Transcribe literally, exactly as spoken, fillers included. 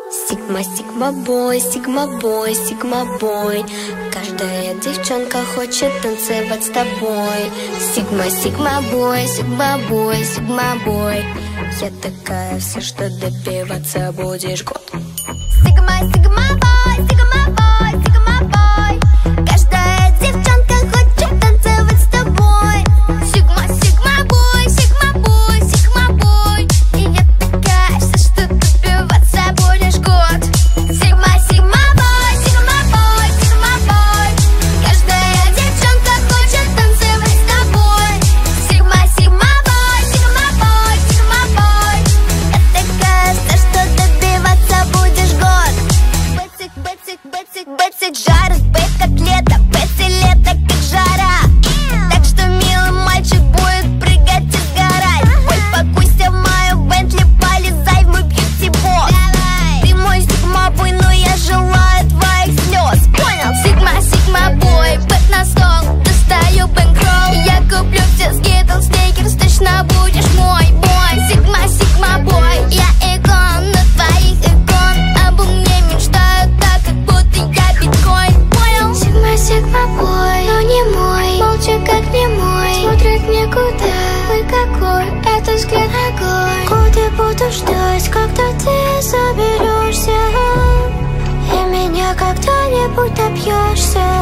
Сигма, сигма бой, сигма бой, сигма бой. Каждая девчонка хочет танцевать с тобой. Сигма, сигма бой, сигма бой, сигма бой. Я такая вся, что добиваться будешь год. Сигма, сигма бой, сигма бой, сигма бой. Каждая девчонка хочет танцевать с тобой. Сигма, сигма бой, сигма бой, сигма бой. И я такая вся, что добиваться будешь год. Сигма, сигма бой, сигма бой, сигма бой. Каждая девчонка хочет танцевать с тобой. Сигма, сигма бой, сигма бой, сигма бой. Я такая вся, что добиваться будешь год. Бэцик, бэцик, бэцик, бэцик, жарит, бэк как лето, бэци лето как жара. Так что милый мальчик будет прыгать и сгорать. Ой, покуйся в мою Бентли, полезай в мой бьюти-бокс. Ты мой сигма-бой, но я желаю твоих слез. Понял? Сигма, сигма-бой, бэт на стол, достаю бэнкролл. Я куплю все скитлс, сникерс, точно будешь мой бой. Сигма, сигма-бой, я икон на твоих икон. Обо мне мечтают так, как будто я биткоин. Понял? Сигма, сигма бой, но не мой. Молча как не мой, смотрит никуда. Ой, какой это взгляд огонь. Годы буду ждать, когда ты заберешься, и меня когда-нибудь добьешься.